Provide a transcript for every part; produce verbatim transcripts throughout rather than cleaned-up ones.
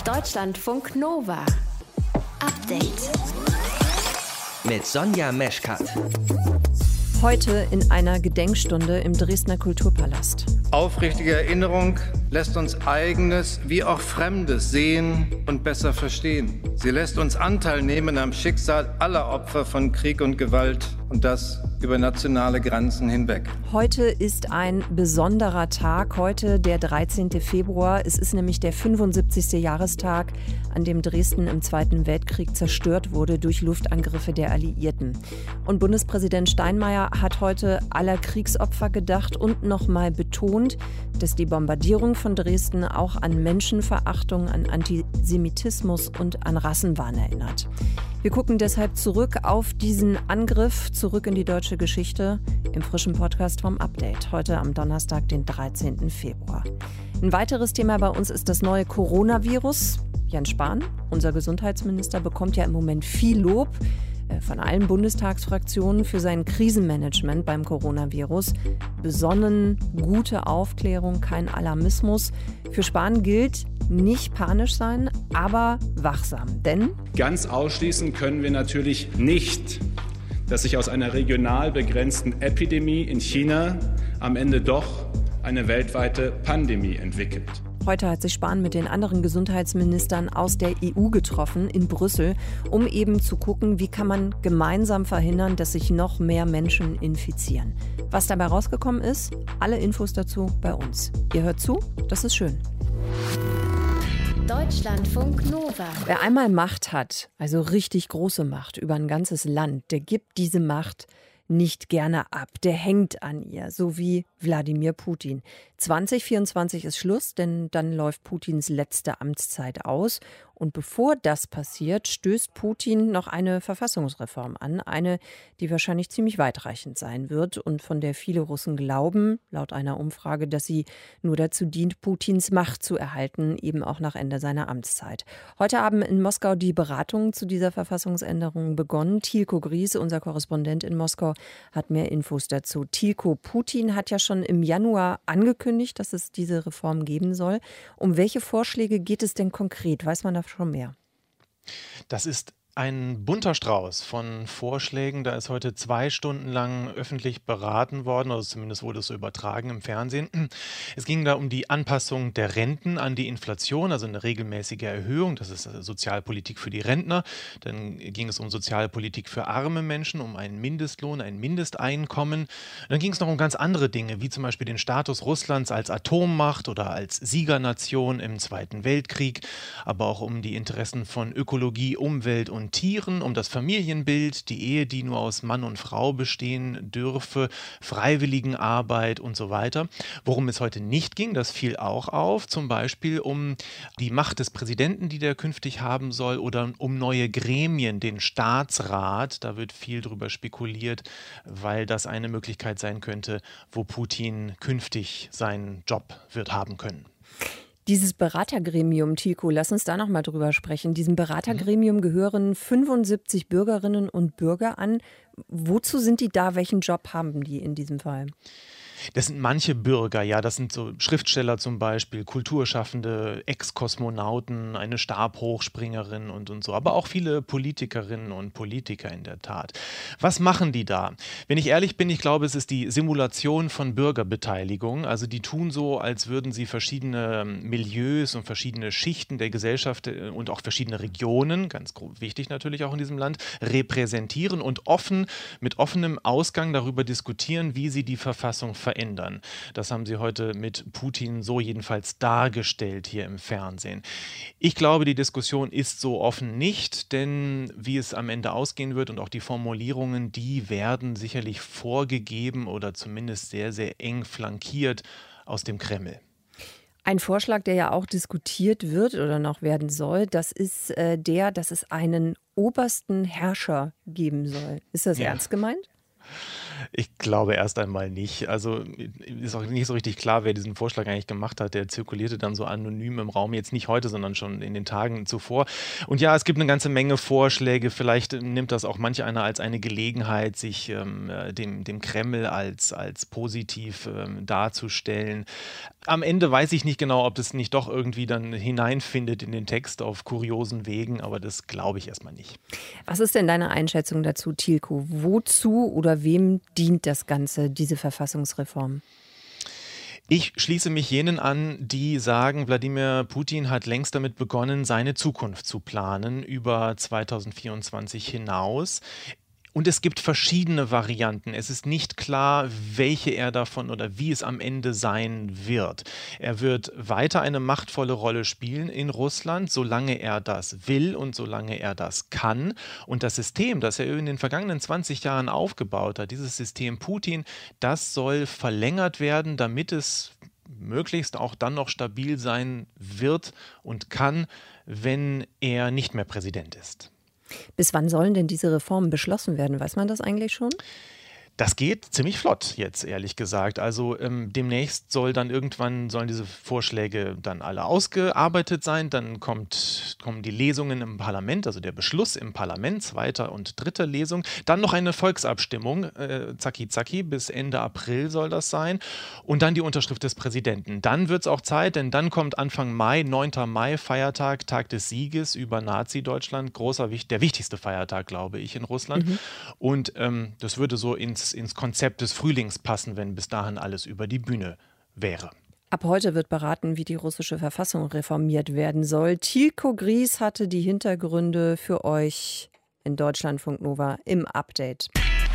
Deutschlandfunk Nova. Update. Mit Sonja Meschkat. Heute in einer Gedenkstunde im Dresdner Kulturpalast. Aufrichtige Erinnerung lässt uns Eigenes wie auch Fremdes sehen und besser verstehen. Sie lässt uns Anteil nehmen am Schicksal aller Opfer von Krieg und Gewalt und das über nationale Grenzen hinweg. Heute ist ein besonderer Tag, heute der dreizehnten Februar. Es ist nämlich der fünfundsiebzigste Jahrestag, an dem Dresden im Zweiten Weltkrieg zerstört wurde durch Luftangriffe der Alliierten. Und Bundespräsident Steinmeier hat heute aller Kriegsopfer gedacht und nochmal betont, dass die Bombardierung von Dresden auch an Menschenverachtung, an Antisemitismus und an Rassenwahn erinnert. Wir gucken deshalb zurück auf diesen Angriff, zurück in die deutsche Geschichte, im frischen Podcast vom Update, heute am Donnerstag, den dreizehnten Februar. Ein weiteres Thema bei uns ist das neue Coronavirus. Jens Spahn, unser Gesundheitsminister, bekommt ja im Moment viel Lob von allen Bundestagsfraktionen für sein Krisenmanagement beim Coronavirus. Besonnen, gute Aufklärung, kein Alarmismus. Für Spahn gilt, nicht panisch sein, aber wachsam. Denn ganz ausschließen können wir natürlich nicht, dass sich aus einer regional begrenzten Epidemie in China am Ende doch eine weltweite Pandemie entwickelt. Heute hat sich Spahn mit den anderen Gesundheitsministern aus der E U getroffen in Brüssel, um eben zu gucken, wie kann man gemeinsam verhindern, dass sich noch mehr Menschen infizieren. Was dabei rausgekommen ist, alle Infos dazu bei uns. Ihr hört zu, das ist schön. Deutschlandfunk Nova. Wer einmal Macht hat, also richtig große Macht über ein ganzes Land, der gibt diese Macht nicht gerne ab. Der hängt an ihr, so wie Wladimir Putin. zwanzig vierundzwanzig ist Schluss, denn dann läuft Putins letzte Amtszeit aus. Und bevor das passiert, stößt Putin noch eine Verfassungsreform an. Eine, die wahrscheinlich ziemlich weitreichend sein wird und von der viele Russen glauben, laut einer Umfrage, dass sie nur dazu dient, Putins Macht zu erhalten, eben auch nach Ende seiner Amtszeit. Heute haben in Moskau die Beratungen zu dieser Verfassungsänderung begonnen. Tilko Gries, unser Korrespondent in Moskau, hat mehr Infos dazu. Tilko, Putin hat ja schon im Januar angekündigt, dass es diese Reform geben soll. Um welche Vorschläge geht es denn konkret? Weiß man da schon mehr? Das ist ein bunter Strauß von Vorschlägen. Da ist heute zwei Stunden lang öffentlich beraten worden, also zumindest wurde es so übertragen im Fernsehen. Es ging da um die Anpassung der Renten an die Inflation, also eine regelmäßige Erhöhung. Das ist Sozialpolitik für die Rentner. Dann ging es um Sozialpolitik für arme Menschen, um einen Mindestlohn, ein Mindesteinkommen. Dann ging es noch um ganz andere Dinge, wie zum Beispiel den Status Russlands als Atommacht oder als Siegernation im Zweiten Weltkrieg, aber auch um die Interessen von Ökologie, Umwelt und Tieren, um das Familienbild, die Ehe, die nur aus Mann und Frau bestehen dürfe, Freiwilligenarbeit und so weiter. Worum es heute nicht ging, das fiel auch auf, zum Beispiel um die Macht des Präsidenten, die der künftig haben soll, oder um neue Gremien, den Staatsrat. Da wird viel drüber spekuliert, weil das eine Möglichkeit sein könnte, wo Putin künftig seinen Job wird haben können. Dieses Beratergremium, Tilko, lass uns da noch mal drüber sprechen. Diesem Beratergremium gehören fünfundsiebzig Bürgerinnen und Bürger an. Wozu sind die da? Welchen Job haben die in diesem Fall? Das sind manche Bürger, ja, das sind so Schriftsteller zum Beispiel, Kulturschaffende, Ex-Kosmonauten, eine Stabhochspringerin und, und so, aber auch viele Politikerinnen und Politiker in der Tat. Was machen die da? Wenn ich ehrlich bin, ich glaube, es ist die Simulation von Bürgerbeteiligung. Also die tun so, als würden sie verschiedene Milieus und verschiedene Schichten der Gesellschaft und auch verschiedene Regionen, ganz wichtig natürlich auch in diesem Land, repräsentieren und offen, mit offenem Ausgang darüber diskutieren, wie sie die Verfassung verändern. verändern. Das haben sie heute mit Putin so jedenfalls dargestellt hier im Fernsehen. Ich glaube, die Diskussion ist so offen nicht, denn wie es am Ende ausgehen wird und auch die Formulierungen, die werden sicherlich vorgegeben oder zumindest sehr, sehr eng flankiert aus dem Kreml. Ein Vorschlag, der ja auch diskutiert wird oder noch werden soll, das ist äh, der, dass es einen obersten Herrscher geben soll. Ist das Ja. ernst gemeint? Ich glaube erst einmal nicht. Also ist auch nicht so richtig klar, wer diesen Vorschlag eigentlich gemacht hat. Der zirkulierte dann so anonym im Raum, jetzt nicht heute, sondern schon in den Tagen zuvor. Und ja, es gibt eine ganze Menge Vorschläge. Vielleicht nimmt das auch manch einer als eine Gelegenheit, sich ähm, dem, dem Kreml als, als positiv ähm, darzustellen. Am Ende weiß ich nicht genau, ob das nicht doch irgendwie dann hineinfindet in den Text auf kuriosen Wegen, aber das glaube ich erstmal nicht. Was ist denn deine Einschätzung dazu, Thielko? Wozu oder wem dient das Ganze, diese Verfassungsreform? Ich schließe mich jenen an, die sagen, Wladimir Putin hat längst damit begonnen, seine Zukunft zu planen über zweitausendvierundzwanzig hinaus. Und es gibt verschiedene Varianten. Es ist nicht klar, welche er davon oder wie es am Ende sein wird. Er wird weiter eine machtvolle Rolle spielen in Russland, solange er das will und solange er das kann. Und das System, das er in den vergangenen zwanzig Jahren aufgebaut hat, dieses System Putin, das soll verlängert werden, damit es möglichst auch dann noch stabil sein wird und kann, wenn er nicht mehr Präsident ist. Bis wann sollen denn diese Reformen beschlossen werden? Weiß man das eigentlich schon? Das geht ziemlich flott jetzt, ehrlich gesagt. Also ähm, demnächst soll dann irgendwann, sollen diese Vorschläge dann alle ausgearbeitet sein. Dann kommt, kommen die Lesungen im Parlament, also der Beschluss im Parlament, zweite und dritte Lesung. Dann noch eine Volksabstimmung, äh, zacki zacki, bis Ende April soll das sein. Und dann die Unterschrift des Präsidenten. Dann wird es auch Zeit, denn dann kommt Anfang Mai, neunter Mai, Feiertag, Tag des Sieges über Nazi-Deutschland. Großer, der wichtigste Feiertag, glaube ich, in Russland. Mhm. Und ähm, das würde so ins ins Konzept des Frühlings passen, wenn bis dahin alles über die Bühne wäre. Ab heute wird beraten, wie die russische Verfassung reformiert werden soll. Thielko Gries hatte die Hintergründe für euch in Deutschlandfunk Nova im Update.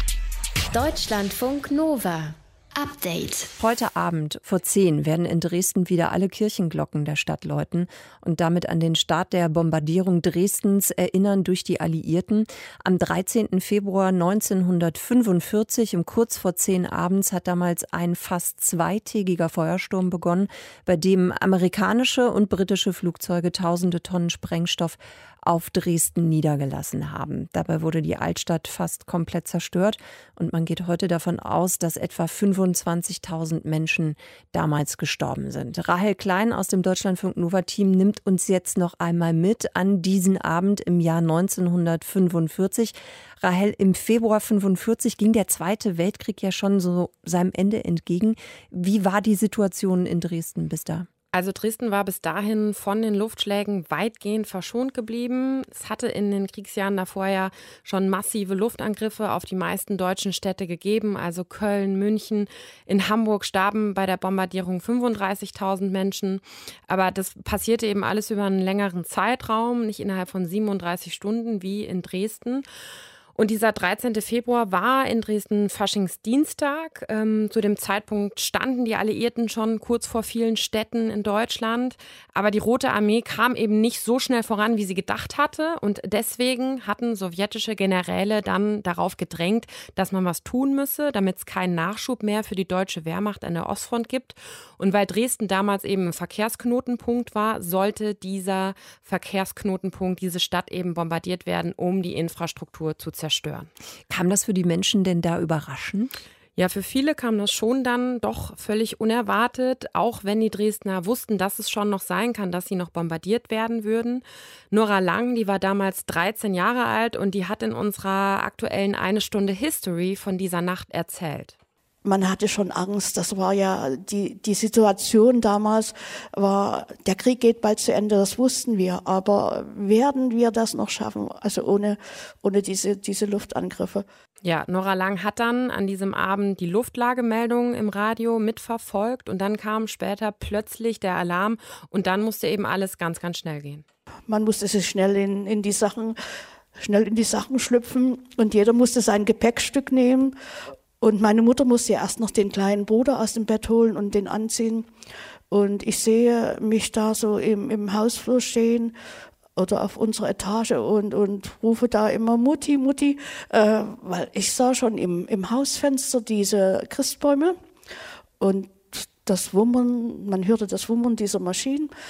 Deutschlandfunk Nova. Update. Heute Abend vor zehn werden in Dresden wieder alle Kirchenglocken der Stadt läuten und damit an den Start der Bombardierung Dresdens erinnern durch die Alliierten. Am dreizehnten Februar neunzehnhundertfünfundvierzig, um kurz vor zehn abends, hat damals ein fast zweitägiger Feuersturm begonnen, bei dem amerikanische und britische Flugzeuge tausende Tonnen Sprengstoff auf Dresden niedergelassen haben. Dabei wurde die Altstadt fast komplett zerstört und man geht heute davon aus, dass etwa fünfundzwanzigtausend Menschen damals gestorben sind. Rahel Klein aus dem Deutschlandfunk Nova-Team nimmt uns jetzt noch einmal mit an diesen Abend im Jahr neunzehnhundertfünfundvierzig. Rahel, im Februar fünfundvierzig ging der Zweite Weltkrieg ja schon so seinem Ende entgegen. Wie war die Situation in Dresden bis da? Also Dresden war bis dahin von den Luftschlägen weitgehend verschont geblieben. Es hatte in den Kriegsjahren davor ja schon massive Luftangriffe auf die meisten deutschen Städte gegeben, also Köln, München. In Hamburg starben bei der Bombardierung fünfunddreißigtausend Menschen. Aber das passierte eben alles über einen längeren Zeitraum, nicht innerhalb von siebenunddreißig Stunden wie in Dresden. Und dieser dreizehnte Februar war in Dresden Faschingsdienstag. Ähm, zu dem Zeitpunkt standen die Alliierten schon kurz vor vielen Städten in Deutschland. Aber die Rote Armee kam eben nicht so schnell voran, wie sie gedacht hatte. Und deswegen hatten sowjetische Generäle dann darauf gedrängt, dass man was tun müsse, damit es keinen Nachschub mehr für die deutsche Wehrmacht an der Ostfront gibt. Und weil Dresden damals eben ein Verkehrsknotenpunkt war, sollte dieser Verkehrsknotenpunkt, diese Stadt eben bombardiert werden, um die Infrastruktur zu zerstören. zerstören. Kam das für die Menschen denn da überraschend? Ja, für viele kam das schon dann doch völlig unerwartet, auch wenn die Dresdner wussten, dass es schon noch sein kann, dass sie noch bombardiert werden würden. Nora Lang, die war damals dreizehn Jahre alt und die hat in unserer aktuellen Eine Stunde History von dieser Nacht erzählt. Man hatte schon Angst, das war ja die, die Situation damals, war, der Krieg geht bald zu Ende, das wussten wir, aber werden wir das noch schaffen, also ohne, ohne diese, diese Luftangriffe? Ja, Nora Lang hat dann an diesem Abend die Luftlagemeldung im Radio mitverfolgt und dann kam später plötzlich der Alarm und dann musste eben alles ganz, ganz schnell gehen. Man musste sich schnell in, in die Sachen, schnell in die Sachen schlüpfen und jeder musste sein Gepäckstück nehmen. Und meine Mutter musste ja erst noch den kleinen Bruder aus dem Bett holen und den anziehen. Und ich sehe mich da so im, im Hausflur stehen oder auf unserer Etage und, und rufe da immer Mutti, Mutti, äh, weil ich sah schon im, im Hausfenster diese Christbäume und das Wummern, man hörte das Wummern dieser Maschinen.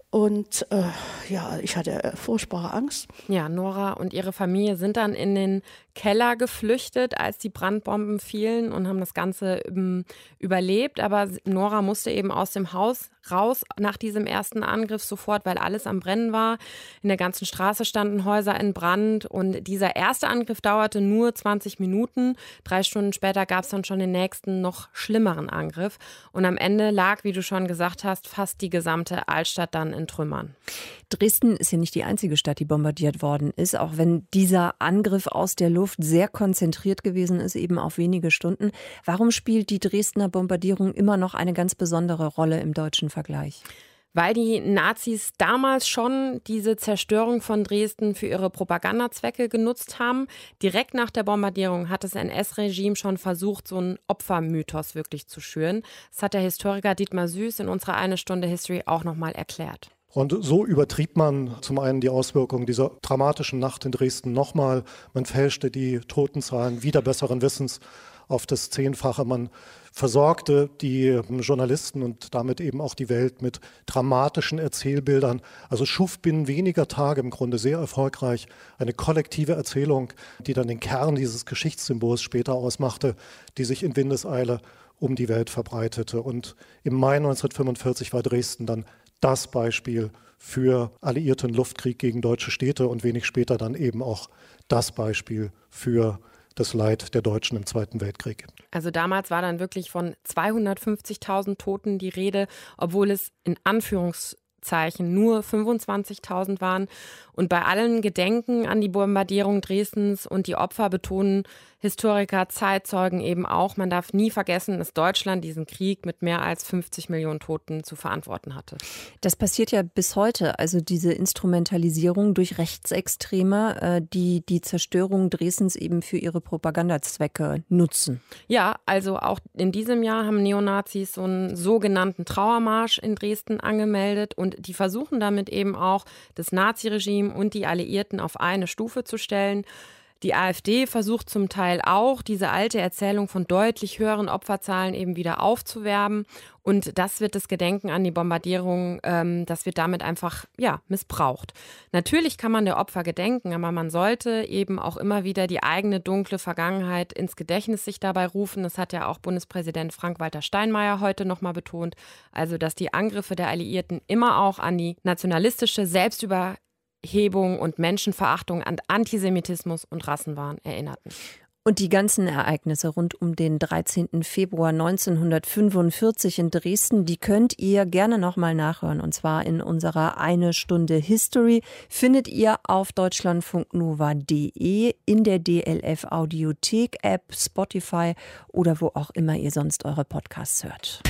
Und äh, ja, ich hatte furchtbare Angst. Ja, Nora und ihre Familie sind dann in den Keller geflüchtet, als die Brandbomben fielen und haben das Ganze ähm, überlebt. Aber Nora musste eben aus dem Haus raus nach diesem ersten Angriff sofort, weil alles am Brennen war. In der ganzen Straße standen Häuser in Brand und dieser erste Angriff dauerte nur zwanzig Minuten. Drei Stunden später gab es dann schon den nächsten, noch schlimmeren Angriff. Und am Ende lag, wie du schon gesagt hast, fast die gesamte Altstadt dann in Trümmern. Dresden ist ja nicht die einzige Stadt, die bombardiert worden ist, auch wenn dieser Angriff aus der Luft sehr konzentriert gewesen ist, eben auf wenige Stunden. Warum spielt die Dresdner Bombardierung immer noch eine ganz besondere Rolle im deutschen Vergleich? Weil die Nazis damals schon diese Zerstörung von Dresden für ihre Propagandazwecke genutzt haben. Direkt nach der Bombardierung hat das N S-Regime schon versucht, so einen Opfermythos wirklich zu schüren. Das hat der Historiker Dietmar Süß in unserer Eine Stunde History auch nochmal erklärt. Und so übertrieb man zum einen die Auswirkungen dieser dramatischen Nacht in Dresden nochmal. Man fälschte die Totenzahlen wider besseren Wissens auf das Zehnfache. Man versorgte die Journalisten und damit eben auch die Welt mit dramatischen Erzählbildern. Also schuf binnen weniger Tage im Grunde sehr erfolgreich eine kollektive Erzählung, die dann den Kern dieses Geschichtssymbols später ausmachte, die sich in Windeseile um die Welt verbreitete. Und im Mai neunzehnhundertfünfundvierzig war Dresden dann das Beispiel für alliierten Luftkrieg gegen deutsche Städte und wenig später dann eben auch das Beispiel für das Leid der Deutschen im Zweiten Weltkrieg. Also damals war dann wirklich von zweihundertfünfzigtausend Toten die Rede, obwohl es in Anführungszeichen nur fünfundzwanzigtausend waren. Und bei allen Gedenken an die Bombardierung Dresdens und die Opfer betonen Historiker, Zeitzeugen eben auch, man darf nie vergessen, dass Deutschland diesen Krieg mit mehr als fünfzig Millionen Toten zu verantworten hatte. Das passiert ja bis heute, also diese Instrumentalisierung durch Rechtsextreme, die die Zerstörung Dresdens eben für ihre Propagandazwecke nutzen. Ja, also auch in diesem Jahr haben Neonazis so einen sogenannten Trauermarsch in Dresden angemeldet und die versuchen damit eben auch das Naziregime und die Alliierten auf eine Stufe zu stellen. Die AfD versucht zum Teil auch, diese alte Erzählung von deutlich höheren Opferzahlen eben wieder aufzuwerben. Und das wird das Gedenken an die Bombardierung, ähm, das wird damit einfach ja, missbraucht. Natürlich kann man der Opfer gedenken, aber man sollte eben auch immer wieder die eigene dunkle Vergangenheit ins Gedächtnis sich dabei rufen. Das hat ja auch Bundespräsident Frank-Walter Steinmeier heute nochmal betont. Also, dass die Angriffe der Alliierten immer auch an die nationalistische Selbstüber Hebung und Menschenverachtung an Antisemitismus und Rassenwahn erinnerten. Und die ganzen Ereignisse rund um den dreizehnten Februar neunzehnhundertfünfundvierzig in Dresden, die könnt ihr gerne nochmal nachhören. Und zwar in unserer Eine Stunde History findet ihr auf deutschlandfunk nova punkt de, in der D L F Audiothek App, Spotify oder wo auch immer ihr sonst eure Podcasts hört.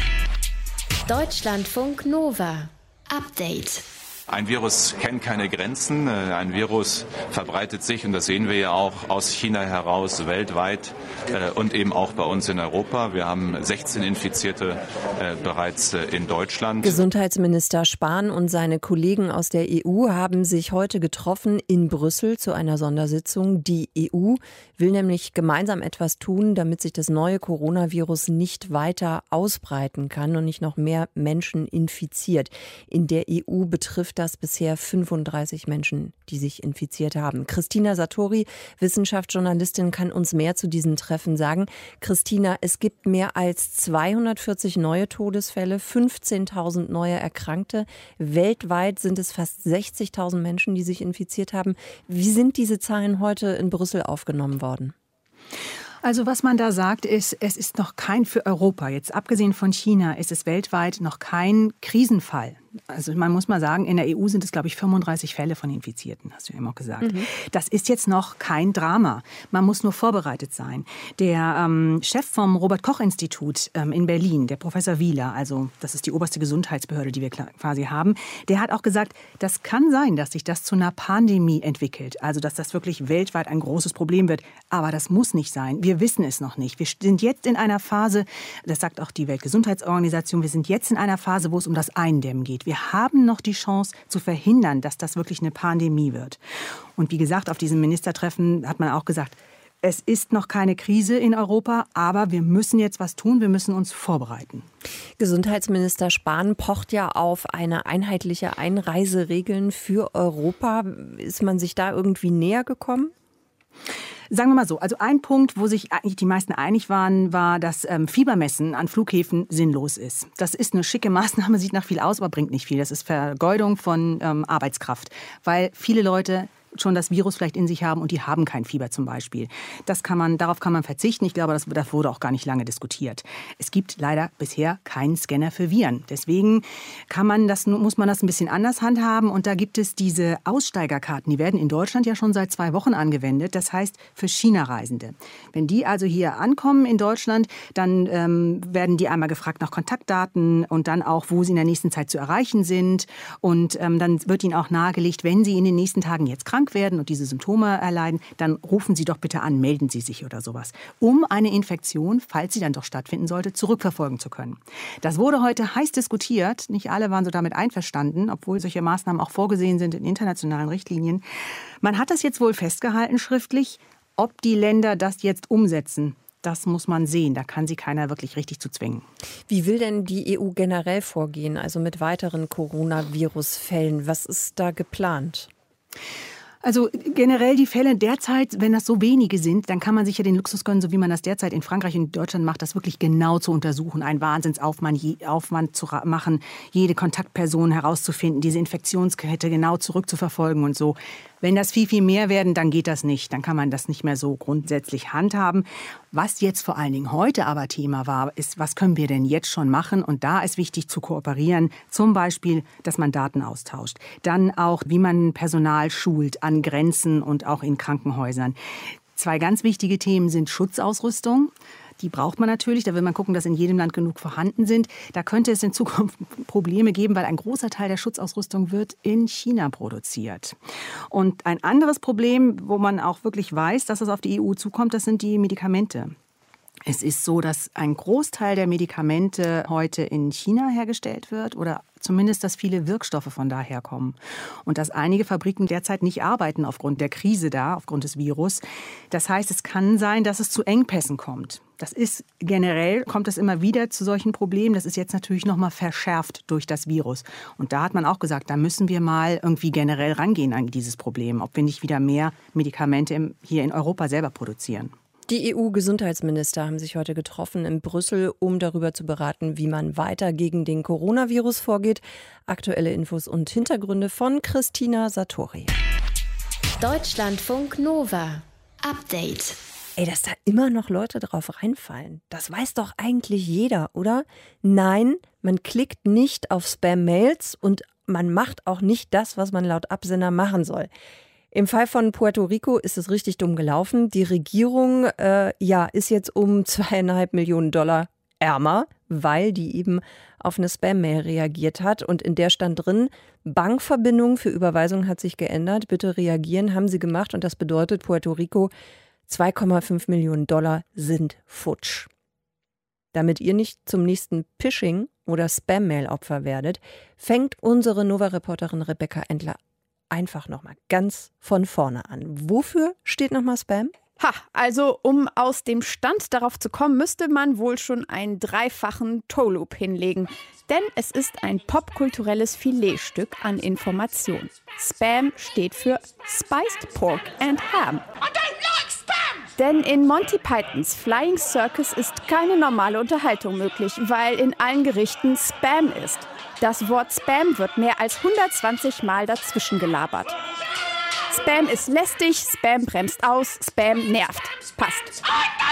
Deutschlandfunk Nova. Update. Ein Virus kennt keine Grenzen. Ein Virus verbreitet sich, und das sehen wir ja auch, aus China heraus weltweit und eben auch bei uns in Europa. Wir haben sechzehn Infizierte bereits in Deutschland. Gesundheitsminister Spahn und seine Kollegen aus der E U haben sich heute getroffen in Brüssel zu einer Sondersitzung. Die E U will nämlich gemeinsam etwas tun, damit sich das neue Coronavirus nicht weiter ausbreiten kann und nicht noch mehr Menschen infiziert. In der E U betrifft das bisher fünfunddreißig Menschen, die sich infiziert haben. Christina Satori, Wissenschaftsjournalistin, kann uns mehr zu diesen Treffen sagen. Christina, es gibt mehr als zweihundertvierzig neue Todesfälle, fünfzehntausend neue Erkrankte. Weltweit sind es fast sechzigtausend Menschen, die sich infiziert haben. Wie sind diese Zahlen heute in Brüssel aufgenommen worden? Also was man da sagt, ist, es ist noch kein, für Europa, jetzt abgesehen von China, ist es weltweit noch kein Krisenfall. Also man muss mal sagen, in der E U sind es, glaube ich, fünfunddreißig Fälle von Infizierten, hast du ja immer gesagt. Mhm. Das ist jetzt noch kein Drama. Man muss nur vorbereitet sein. Der ähm, Chef vom Robert-Koch-Institut ähm, in Berlin, der Professor Wieler, also das ist die oberste Gesundheitsbehörde, die wir quasi haben, der hat auch gesagt, das kann sein, dass sich das zu einer Pandemie entwickelt. Also dass das wirklich weltweit ein großes Problem wird. Aber das muss nicht sein. Wir wissen es noch nicht. Wir sind jetzt in einer Phase, das sagt auch die Weltgesundheitsorganisation, wir sind jetzt in einer Phase, wo es um das Eindämmen geht. Wir haben noch die Chance zu verhindern, dass das wirklich eine Pandemie wird. Und wie gesagt, auf diesem Ministertreffen hat man auch gesagt, Es ist noch keine Krise in Europa, aber wir müssen jetzt was tun, wir müssen uns vorbereiten. Gesundheitsminister Spahn pocht ja auf eine einheitliche Einreiseregeln für Europa. Ist man sich da irgendwie näher gekommen? Sagen wir mal so, also ein Punkt, wo sich eigentlich die meisten einig waren, war, dass ähm, Fiebermessen an Flughäfen sinnlos ist. Das ist eine schicke Maßnahme, sieht nach viel aus, aber bringt nicht viel. Das ist Vergeudung von ähm, Arbeitskraft, weil viele Leute schon das Virus vielleicht in sich haben und die haben kein Fieber zum Beispiel. Das kann man, darauf kann man verzichten. Ich glaube, das, das wurde auch gar nicht lange diskutiert. Es gibt leider bisher keinen Scanner für Viren. Deswegen kann man das, muss man das ein bisschen anders handhaben. Und da gibt es diese Aussteigerkarten. Die werden in Deutschland ja schon seit zwei Wochen angewendet. Das heißt für China-Reisende. Wenn die also hier ankommen in Deutschland, dann ähm, werden die einmal gefragt nach Kontaktdaten und dann auch, wo sie in der nächsten Zeit zu erreichen sind. Und ähm, dann wird ihnen auch nahegelegt, wenn sie in den nächsten Tagen jetzt krank werden und diese Symptome erleiden, dann rufen Sie doch bitte an, melden Sie sich oder sowas, um eine Infektion, falls sie dann doch stattfinden sollte, zurückverfolgen zu können. Das wurde heute heiß diskutiert. Nicht alle waren so damit einverstanden, obwohl solche Maßnahmen auch vorgesehen sind in internationalen Richtlinien. Man hat das jetzt wohl festgehalten schriftlich. Ob die Länder das jetzt umsetzen, das muss man sehen. Da kann sie keiner wirklich richtig zu zwingen. Wie will denn die E U generell vorgehen, also mit weiteren Coronavirus-Fällen? Was ist da geplant? Also generell die Fälle derzeit, wenn das so wenige sind, dann kann man sich ja den Luxus gönnen, so wie man das derzeit in Frankreich und Deutschland macht, das wirklich genau zu untersuchen, einen Wahnsinnsaufwand Aufwand zu machen, jede Kontaktperson herauszufinden, diese Infektionskette genau zurückzuverfolgen und so. Wenn das viel, viel mehr werden, dann geht das nicht. Dann kann man das nicht mehr so grundsätzlich handhaben. Was jetzt vor allen Dingen heute aber Thema war, ist, was können wir denn jetzt schon machen? Und da ist wichtig zu kooperieren. Zum Beispiel, dass man Daten austauscht. Dann auch, wie man Personal schult an Grenzen und auch in Krankenhäusern. Zwei ganz wichtige Themen sind Schutzausrüstung. Die braucht man natürlich. Da will man gucken, dass in jedem Land genug vorhanden sind. Da könnte es in Zukunft Probleme geben, weil ein großer Teil der Schutzausrüstung wird in China produziert. Und ein anderes Problem, wo man auch wirklich weiß, dass es auf die E U zukommt, das sind die Medikamente. Es ist so, dass ein Großteil der Medikamente heute in China hergestellt wird oder zumindest, dass viele Wirkstoffe von daher kommen. Und dass einige Fabriken derzeit nicht arbeiten aufgrund der Krise da, aufgrund des Virus. Das heißt, es kann sein, dass es zu Engpässen kommt. Das ist generell, kommt es immer wieder zu solchen Problemen. Das ist jetzt natürlich noch mal verschärft durch das Virus. Und da hat man auch gesagt, da müssen wir mal irgendwie generell rangehen an dieses Problem, ob wir nicht wieder mehr Medikamente hier in Europa selber produzieren. Die E U-Gesundheitsminister haben sich heute getroffen in Brüssel, um darüber zu beraten, wie man weiter gegen den Coronavirus vorgeht. Aktuelle Infos und Hintergründe von Christina Satori. Deutschlandfunk Nova. Update. Ey, dass da immer noch Leute drauf reinfallen. Das weiß doch eigentlich jeder, oder? Nein, man klickt nicht auf Spam-Mails und man macht auch nicht das, was man laut Absender machen soll. Im Fall von Puerto Rico ist es richtig dumm gelaufen. Die Regierung äh, ja, ist jetzt um zweieinhalb Millionen Dollar ärmer, weil die eben auf eine Spam-Mail reagiert hat. Und in der stand drin, Bankverbindung für Überweisung hat sich geändert. Bitte reagieren, haben sie gemacht. Und das bedeutet, Puerto Rico, zwei Komma fünf Millionen Dollar sind futsch. Damit ihr nicht zum nächsten Phishing- oder Spam-Mail-Opfer werdet, fängt unsere Nova-Reporterin Rebecca Endler einfach nochmal ganz von vorne an. Wofür steht nochmal Spam? Ha, also um aus dem Stand darauf zu kommen, müsste man wohl schon einen dreifachen Toe-Loop hinlegen. Denn es ist ein popkulturelles Filetstück an Information. Spam steht für Spiced Pork and Ham. I don't like Spam! Denn in Monty Pythons Flying Circus ist keine normale Unterhaltung möglich, weil in allen Gerichten Spam ist. Das Wort Spam wird mehr als hundertzwanzig Mal dazwischen gelabert. Spam ist lästig, Spam bremst aus, Spam nervt. Passt.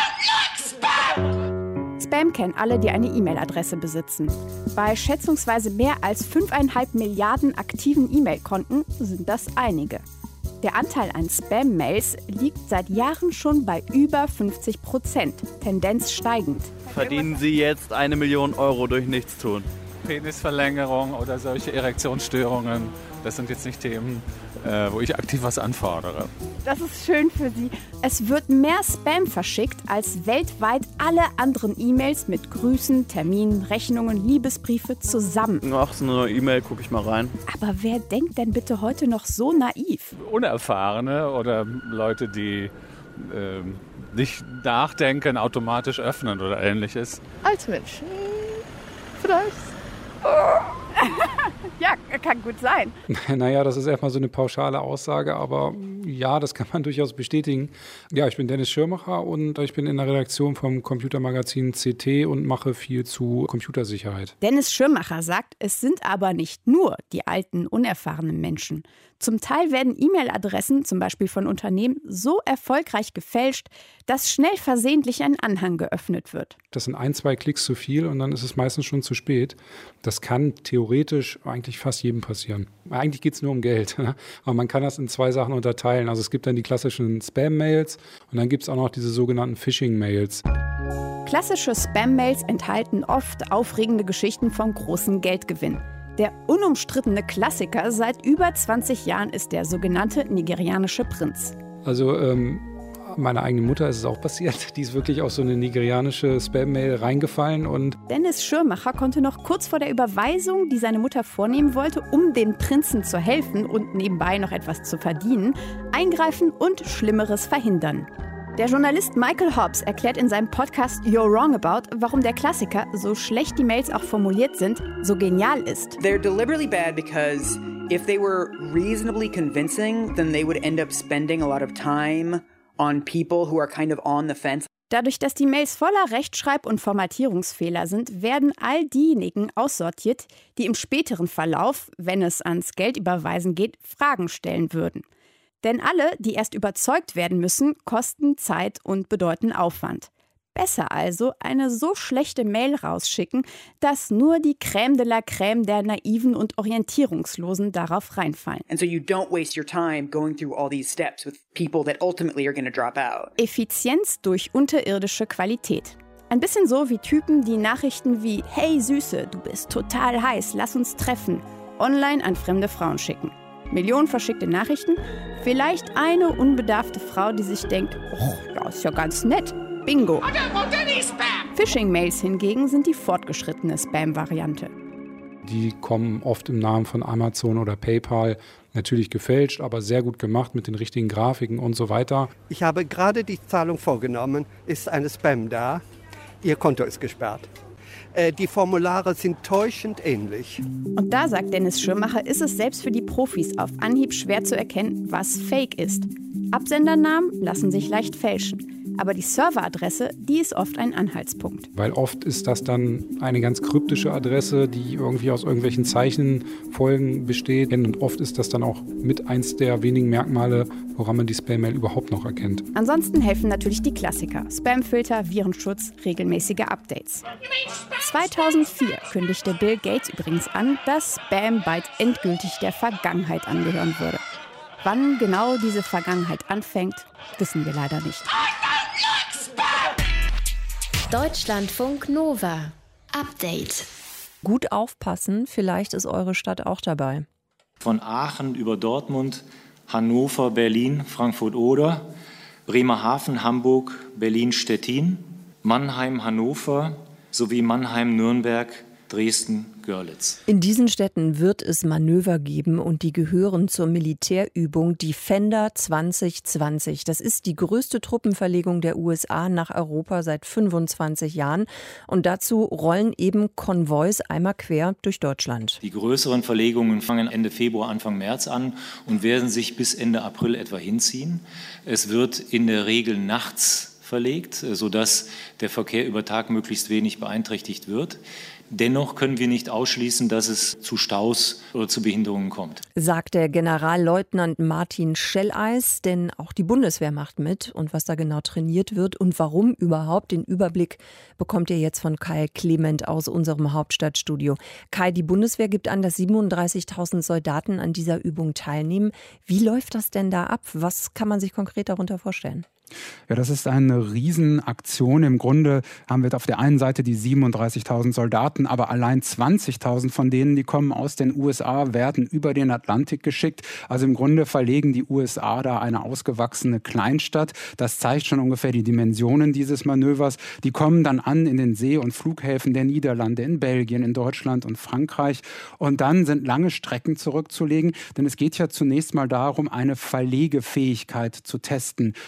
Spam kennen alle, die eine E-Mail-Adresse besitzen. Bei schätzungsweise mehr als fünfeinhalb Milliarden aktiven E-Mail-Konten sind das einige. Der Anteil an Spam-Mails liegt seit Jahren schon bei über fünfzig Prozent, Tendenz steigend. Verdienen Sie jetzt eine Million Euro durch Nichtstun? Penisverlängerung oder solche Erektionsstörungen, das sind jetzt nicht Themen, äh, wo ich aktiv was anfordere. Das ist schön für Sie. Es wird mehr Spam verschickt als weltweit alle anderen E-Mails mit Grüßen, Terminen, Rechnungen, Liebesbriefe zusammen. Ach, so eine E-Mail, gucke ich mal rein. Aber wer denkt denn bitte heute noch so naiv? Unerfahrene oder Leute, die äh, nicht nachdenken, automatisch öffnen oder ähnliches. Als Mensch. Vielleicht. Ja, kann gut sein. Naja, das ist erstmal so eine pauschale Aussage, aber ja, das kann man durchaus bestätigen. Ja, ich bin Dennis Schirmacher und ich bin in der Redaktion vom Computermagazin C T und mache viel zu Computersicherheit. Dennis Schirmacher sagt, es sind aber nicht nur die alten, unerfahrenen Menschen. Zum Teil werden E-Mail-Adressen, zum Beispiel von Unternehmen, so erfolgreich gefälscht, dass schnell versehentlich ein Anhang geöffnet wird. Das sind ein, zwei Klicks zu viel und dann ist es meistens schon zu spät. Das kann theoretisch eigentlich fast jedem passieren. Eigentlich geht es nur um Geld, aber man kann das in zwei Sachen unterteilen. Also es gibt dann die klassischen Spam-Mails und dann gibt es auch noch diese sogenannten Phishing-Mails. Klassische Spam-Mails enthalten oft aufregende Geschichten vom großen Geldgewinn. Der unumstrittene Klassiker seit über zwanzig Jahren ist der sogenannte nigerianische Prinz. Also ähm, meiner eigenen Mutter ist es auch passiert. Die ist wirklich auf so eine nigerianische Spam-Mail reingefallen. Und Dennis Schirmacher konnte noch kurz vor der Überweisung, die seine Mutter vornehmen wollte, um dem Prinzen zu helfen und nebenbei noch etwas zu verdienen, eingreifen und Schlimmeres verhindern. Der Journalist Michael Hobbs erklärt in seinem Podcast You're Wrong About, warum der Klassiker, so schlecht die Mails auch formuliert sind, so genial ist. They're deliberately bad because if they were reasonably convincing, then they would end up spending a lot of time on people who are kind of on the fence. Dadurch, dass die Mails voller Rechtschreib- und Formatierungsfehler sind, werden all diejenigen aussortiert, die im späteren Verlauf, wenn es ans Geldüberweisen geht, Fragen stellen würden. Denn alle, die erst überzeugt werden müssen, kosten Zeit und bedeuten Aufwand. Besser also eine so schlechte Mail rausschicken, dass nur die Crème de la Crème der Naiven und Orientierungslosen darauf reinfallen. And so you don't waste your time going through all these steps with people that ultimately are going to drop out. Effizienz durch unterirdische Qualität. Ein bisschen so wie Typen, die Nachrichten wie „Hey Süße, du bist total heiß, lass uns treffen“ online an fremde Frauen schicken. Millionen verschickte Nachrichten, vielleicht eine unbedarfte Frau, die sich denkt, oh, ja, ist ja ganz nett. Bingo. Phishing-Mails hingegen sind die fortgeschrittene Spam-Variante. Die kommen oft im Namen von Amazon oder PayPal, natürlich gefälscht, aber sehr gut gemacht mit den richtigen Grafiken und so weiter. Ich habe gerade die Zahlung vorgenommen, ist eine Spam da, Ihr Konto ist gesperrt. Die Formulare sind täuschend ähnlich. Und da, sagt Dennis Schirmacher, ist es selbst für die Profis auf Anhieb schwer zu erkennen, was Fake ist. Absendernamen lassen sich leicht fälschen. Aber die Serveradresse, die ist oft ein Anhaltspunkt. Weil oft ist das dann eine ganz kryptische Adresse, die irgendwie aus irgendwelchen Zeichenfolgen besteht. Und oft ist das dann auch mit eins der wenigen Merkmale, woran man die Spam-Mail überhaupt noch erkennt. Ansonsten helfen natürlich die Klassiker. Spamfilter, Virenschutz, regelmäßige Updates. zweitausendvier kündigte Bill Gates übrigens an, dass Spam bald endgültig der Vergangenheit angehören würde. Wann genau diese Vergangenheit anfängt, wissen wir leider nicht. Deutschlandfunk Nova. Update. Gut aufpassen, vielleicht ist eure Stadt auch dabei. Von Aachen über Dortmund, Hannover, Berlin, Frankfurt-Oder, Bremerhaven, Hamburg, Berlin-Stettin, Mannheim, Hannover sowie Mannheim, Nürnberg, Dresden, Görlitz. In diesen Städten wird es Manöver geben und die gehören zur Militärübung Defender zwanzig zwanzig. Das ist die größte Truppenverlegung der U S A nach Europa seit fünfundzwanzig Jahren. Und dazu rollen eben Konvois einmal quer durch Deutschland. Die größeren Verlegungen fangen Ende Februar, Anfang März an und werden sich bis Ende April etwa hinziehen. Es wird in der Regel nachts verlegt, sodass der Verkehr über Tag möglichst wenig beeinträchtigt wird. Dennoch können wir nicht ausschließen, dass es zu Staus oder zu Behinderungen kommt. Sagt der Generalleutnant Martin Schelleis, denn auch die Bundeswehr macht mit. Und was da genau trainiert wird und warum überhaupt, den Überblick bekommt ihr jetzt von Kai Clement aus unserem Hauptstadtstudio. Kai, die Bundeswehr gibt an, dass siebenunddreißigtausend Soldaten an dieser Übung teilnehmen. Wie läuft das denn da ab? Was kann man sich konkret darunter vorstellen? Ja, das ist eine Riesenaktion. Im Grunde haben wir auf der einen Seite die siebenunddreißigtausend Soldaten, aber allein zwanzigtausend von denen, die kommen aus den U S A, werden über den Atlantik geschickt. Also im Grunde verlegen die U S A da eine ausgewachsene Kleinstadt. Das zeigt schon ungefähr die Dimensionen dieses Manövers. Die kommen dann an in den See- und Flughäfen der Niederlande, in Belgien, in Deutschland und Frankreich. Und dann sind lange Strecken zurückzulegen, denn es geht ja zunächst mal darum, eine Verlegefähigkeit zu testen. Wie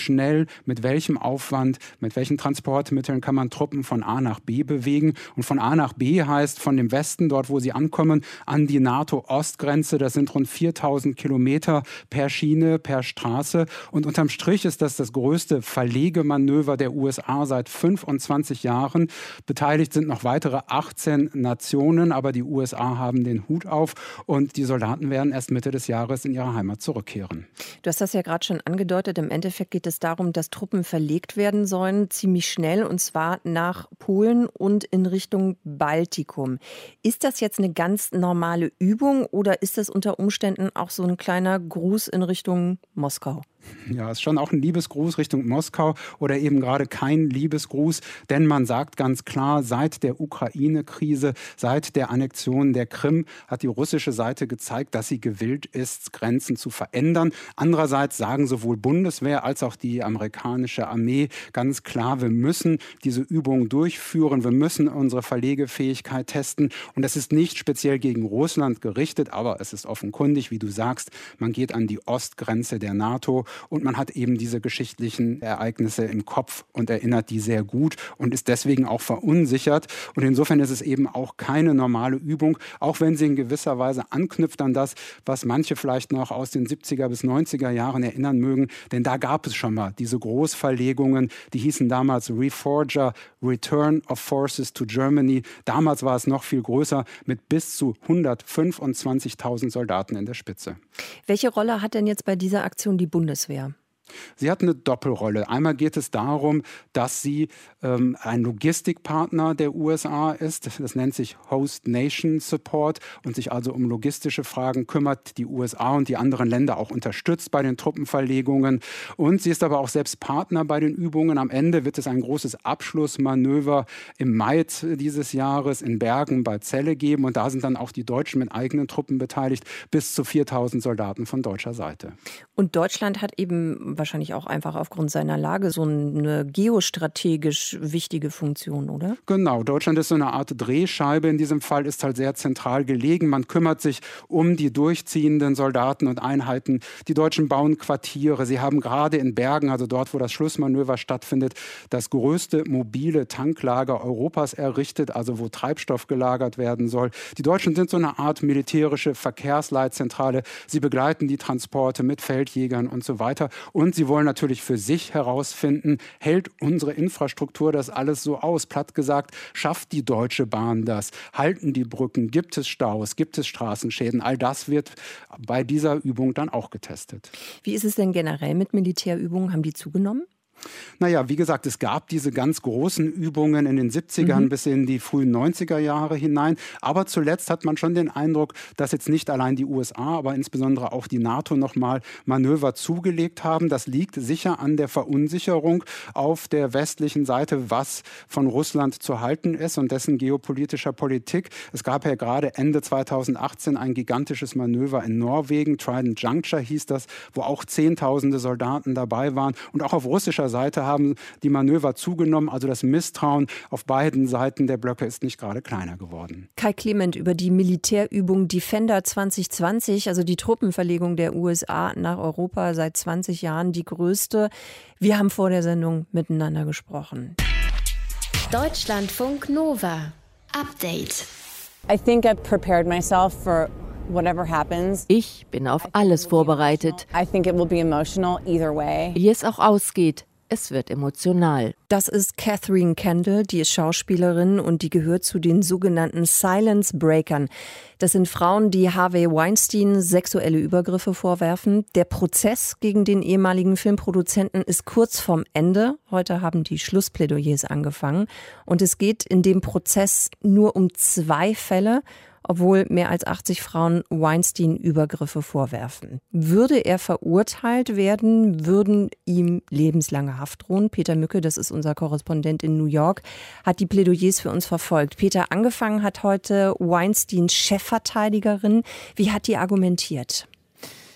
schnell, mit welchem Aufwand, mit welchen Transportmitteln kann man Truppen von A nach B bewegen. Und von A nach B heißt von dem Westen, dort wo sie ankommen, an die NATO-Ostgrenze. Das sind rund viertausend Kilometer per Schiene, per Straße. Und unterm Strich ist das das größte Verlegemanöver der U S A seit fünfundzwanzig Jahren. Beteiligt sind noch weitere achtzehn Nationen, aber die U S A haben den Hut auf und die Soldaten werden erst Mitte des Jahres in ihre Heimat zurückkehren. Du hast das ja gerade schon angedeutet. Im Endeffekt geht es darum, dass Truppen verlegt werden sollen, ziemlich schnell, und zwar nach Polen und in Richtung Baltikum. Ist das jetzt eine ganz normale Übung oder ist das unter Umständen auch so ein kleiner Gruß in Richtung Moskau? Ja, ist schon auch ein Liebesgruß Richtung Moskau oder eben gerade kein Liebesgruß, denn man sagt ganz klar, seit der Ukraine-Krise, seit der Annexion der Krim hat die russische Seite gezeigt, dass sie gewillt ist, Grenzen zu verändern. Andererseits sagen sowohl Bundeswehr als auch die amerikanische Armee ganz klar, wir müssen diese Übung durchführen, wir müssen unsere Verlegefähigkeit testen und das ist nicht speziell gegen Russland gerichtet, aber es ist offenkundig, wie du sagst, man geht an die Ostgrenze der NATO und man hat eben diese geschichtlichen Ereignisse im Kopf und erinnert die sehr gut und ist deswegen auch verunsichert. Und insofern ist es eben auch keine normale Übung, auch wenn sie in gewisser Weise anknüpft an das, was manche vielleicht noch aus den siebziger bis neunziger Jahren erinnern mögen. Denn da gab es schon mal diese Großverlegungen, die hießen damals Reforger, Return of Forces to Germany. Damals war es noch viel größer mit bis zu hundertfünfundzwanzigtausend Soldaten in der Spitze. Welche Rolle hat denn jetzt bei dieser Aktion die Bundeswehr? Sie hat eine Doppelrolle. Einmal geht es darum, dass sie ähm, ein Logistikpartner der U S A ist. Das nennt sich Host Nation Support und sich also um logistische Fragen kümmert, die U S A und die anderen Länder auch unterstützt bei den Truppenverlegungen. Und sie ist aber auch selbst Partner bei den Übungen. Am Ende wird es ein großes Abschlussmanöver im Mai dieses Jahres in Bergen bei Celle geben. Und da sind dann auch die Deutschen mit eigenen Truppen beteiligt, bis zu viertausend Soldaten von deutscher Seite. Und Deutschland hat eben wahrscheinlich auch einfach aufgrund seiner Lage so eine geostrategisch wichtige Funktion, oder? Genau, Deutschland ist so eine Art Drehscheibe in diesem Fall, ist halt sehr zentral gelegen. Man kümmert sich um die durchziehenden Soldaten und Einheiten. Die Deutschen bauen Quartiere. Sie haben gerade in Bergen, also dort, wo das Schlussmanöver stattfindet, das größte mobile Tanklager Europas errichtet, also wo Treibstoff gelagert werden soll. Die Deutschen sind so eine Art militärische Verkehrsleitzentrale. Sie begleiten die Transporte mit Feldjägern und so weiter. Und sie wollen natürlich für sich herausfinden, hält unsere Infrastruktur das alles so aus? Platt gesagt, schafft die Deutsche Bahn das? Halten die Brücken? Gibt es Staus? Gibt es Straßenschäden? All das wird bei dieser Übung dann auch getestet. Wie ist es denn generell mit Militärübungen? Haben die zugenommen? Naja, wie gesagt, es gab diese ganz großen Übungen in den siebzigern mhm. bis in die frühen neunziger Jahre hinein. Aber zuletzt hat man schon den Eindruck, dass jetzt nicht allein die U S A, aber insbesondere auch die NATO nochmal Manöver zugelegt haben. Das liegt sicher an der Verunsicherung auf der westlichen Seite, was von Russland zu halten ist und dessen geopolitischer Politik. Es gab ja gerade Ende zweitausendachtzehn ein gigantisches Manöver in Norwegen, Trident Juncture hieß das, wo auch Zehntausende Soldaten dabei waren. Und auch auf russischer Seite haben die Manöver zugenommen. Also das Misstrauen auf beiden Seiten der Blöcke ist nicht gerade kleiner geworden. Kai Clement über die Militärübung Defender zwanzig zwanzig, also die Truppenverlegung der U S A nach Europa seit zwanzig Jahren, die größte. Wir haben vor der Sendung miteinander gesprochen. Deutschlandfunk Nova. Update. I think I've prepared myself for whatever happens. Ich bin auf alles vorbereitet. I think it will be emotional either way. Wie es auch ausgeht, es wird emotional. Das ist Catherine Kendall, die ist Schauspielerin und die gehört zu den sogenannten Silence Breakern. Das sind Frauen, die Harvey Weinstein sexuelle Übergriffe vorwerfen. Der Prozess gegen den ehemaligen Filmproduzenten ist kurz vorm Ende. Heute haben die Schlussplädoyers angefangen. Und es geht in dem Prozess nur um zwei Fälle, obwohl mehr als achtzig Frauen Weinstein Übergriffe vorwerfen. Würde er verurteilt werden, würden ihm lebenslange Haft drohen. Peter Mücke, das ist unser Korrespondent in New York, hat die Plädoyers für uns verfolgt. Peter, angefangen hat heute Weinsteins Chefverteidigerin. Wie hat die argumentiert?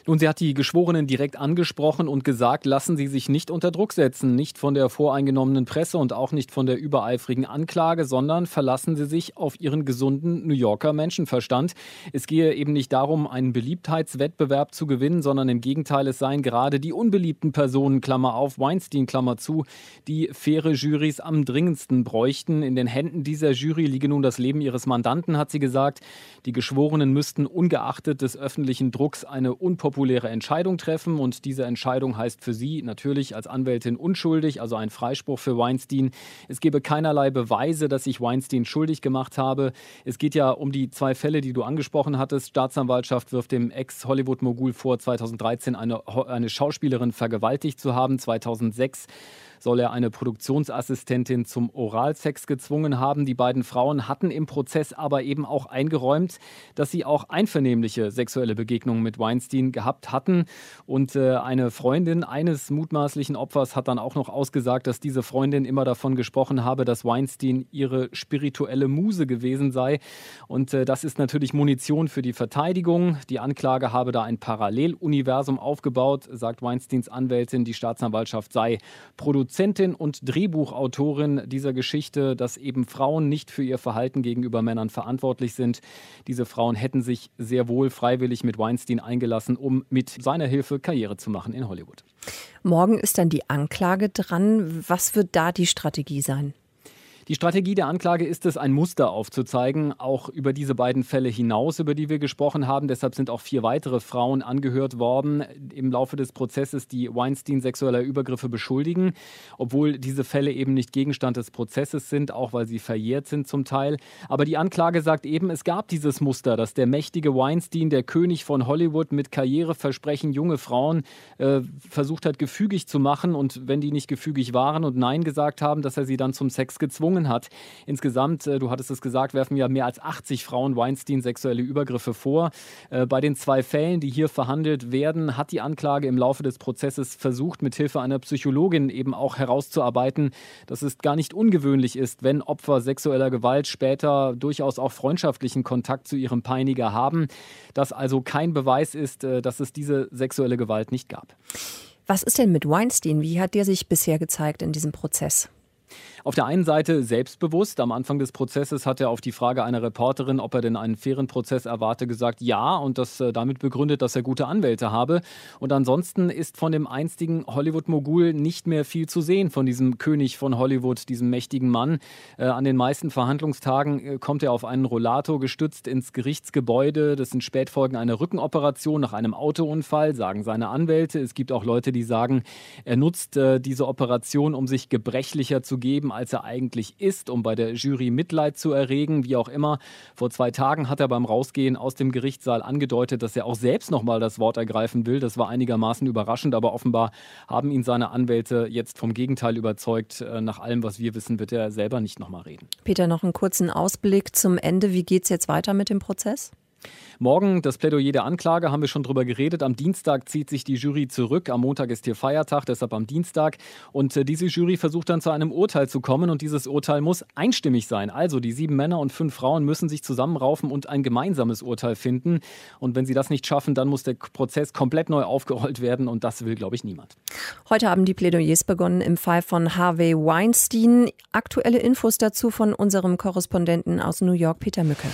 Nun, sie hat die Geschworenen direkt angesprochen und gesagt, lassen Sie sich nicht unter Druck setzen, nicht von der voreingenommenen Presse und auch nicht von der übereifrigen Anklage, sondern verlassen Sie sich auf Ihren gesunden New Yorker Menschenverstand. Es gehe eben nicht darum, einen Beliebtheitswettbewerb zu gewinnen, sondern im Gegenteil, es seien gerade die unbeliebten Personen, Klammer auf, Weinstein, Klammer zu, die faire Jurys am dringendsten bräuchten. In den Händen dieser Jury liege nun das Leben ihres Mandanten, hat sie gesagt. Die Geschworenen müssten ungeachtet des öffentlichen Drucks eine unpopuläre populäre Entscheidung treffen und diese Entscheidung heißt für sie natürlich als Anwältin unschuldig, also ein Freispruch für Weinstein. Es gebe keinerlei Beweise, dass sich Weinstein schuldig gemacht habe. Es geht ja um die zwei Fälle, die du angesprochen hattest. Staatsanwaltschaft wirft dem Ex-Hollywood-Mogul vor, zweitausenddreizehn eine, eine Schauspielerin vergewaltigt zu haben. zweitausendsechs soll er eine Produktionsassistentin zum Oralsex gezwungen haben. Die beiden Frauen hatten im Prozess aber eben auch eingeräumt, dass sie auch einvernehmliche sexuelle Begegnungen mit Weinstein gehabt hatten. Und äh, eine Freundin eines mutmaßlichen Opfers hat dann auch noch ausgesagt, dass diese Freundin immer davon gesprochen habe, dass Weinstein ihre spirituelle Muse gewesen sei. Und äh, das ist natürlich Munition für die Verteidigung. Die Anklage habe da ein Paralleluniversum aufgebaut, sagt Weinsteins Anwältin. Die Staatsanwaltschaft sei Produzentin und Drehbuchautorin dieser Geschichte, dass eben Frauen nicht für ihr Verhalten gegenüber Männern verantwortlich sind. Diese Frauen hätten sich sehr wohl freiwillig mit Weinstein eingelassen, um mit seiner Hilfe Karriere zu machen in Hollywood. Morgen ist dann die Anklage dran. Was wird da die Strategie sein? Die Strategie der Anklage ist es, ein Muster aufzuzeigen, auch über diese beiden Fälle hinaus, über die wir gesprochen haben. Deshalb sind auch vier weitere Frauen angehört worden im Laufe des Prozesses, die Weinstein sexueller Übergriffe beschuldigen, obwohl diese Fälle eben nicht Gegenstand des Prozesses sind, auch weil sie verjährt sind zum Teil. Aber die Anklage sagt eben, es gab dieses Muster, dass der mächtige Weinstein, der König von Hollywood mit Karriereversprechen, junge Frauen äh, versucht hat, gefügig zu machen und wenn die nicht gefügig waren und Nein gesagt haben, dass er sie dann zum Sex gezwungen hat. Insgesamt, du hattest es gesagt, werfen ja mehr als achtzig Frauen Weinstein sexuelle Übergriffe vor. Bei den zwei Fällen, die hier verhandelt werden, hat die Anklage im Laufe des Prozesses versucht, mithilfe einer Psychologin eben auch herauszuarbeiten, dass es gar nicht ungewöhnlich ist, wenn Opfer sexueller Gewalt später durchaus auch freundschaftlichen Kontakt zu ihrem Peiniger haben. Dass also kein Beweis ist, dass es diese sexuelle Gewalt nicht gab. Was ist denn mit Weinstein? Wie hat der sich bisher gezeigt in diesem Prozess? Auf der einen Seite selbstbewusst. Am Anfang des Prozesses hat er auf die Frage einer Reporterin, ob er denn einen fairen Prozess erwarte, gesagt ja und das äh, damit begründet, dass er gute Anwälte habe. Und ansonsten ist von dem einstigen Hollywood-Mogul nicht mehr viel zu sehen, von diesem König von Hollywood, diesem mächtigen Mann. Äh, an den meisten Verhandlungstagen äh, kommt er auf einen Rollator gestützt ins Gerichtsgebäude. Das sind Spätfolgen einer Rückenoperation nach einem Autounfall, sagen seine Anwälte. Es gibt auch Leute, die sagen, er nutzt äh, diese Operation, um sich gebrechlicher zu geben, als er eigentlich ist, um bei der Jury Mitleid zu erregen, wie auch immer. Vor zwei Tagen hat er beim Rausgehen aus dem Gerichtssaal angedeutet, dass er auch selbst nochmal das Wort ergreifen will. Das war einigermaßen überraschend, aber offenbar haben ihn seine Anwälte jetzt vom Gegenteil überzeugt. Nach allem, was wir wissen, wird er selber nicht nochmal reden. Peter, noch einen kurzen Ausblick zum Ende. Wie geht es jetzt weiter mit dem Prozess? Morgen das Plädoyer der Anklage, haben wir schon drüber geredet. Am Dienstag zieht sich die Jury zurück. Am Montag ist hier Feiertag, deshalb am Dienstag. Und äh, diese Jury versucht dann zu einem Urteil zu kommen. Und dieses Urteil muss einstimmig sein. Also die sieben Männer und fünf Frauen müssen sich zusammenraufen und ein gemeinsames Urteil finden. Und wenn sie das nicht schaffen, dann muss der Prozess komplett neu aufgerollt werden. Und das will, glaube ich, niemand. Heute haben die Plädoyers begonnen im Fall von Harvey Weinstein. Aktuelle Infos dazu von unserem Korrespondenten aus New York, Peter Mücke.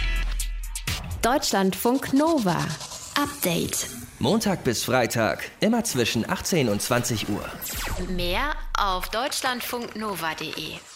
Deutschlandfunk Nova. Update. Montag bis Freitag, immer zwischen achtzehn und zwanzig Uhr. Mehr auf deutschlandfunknova punkt de.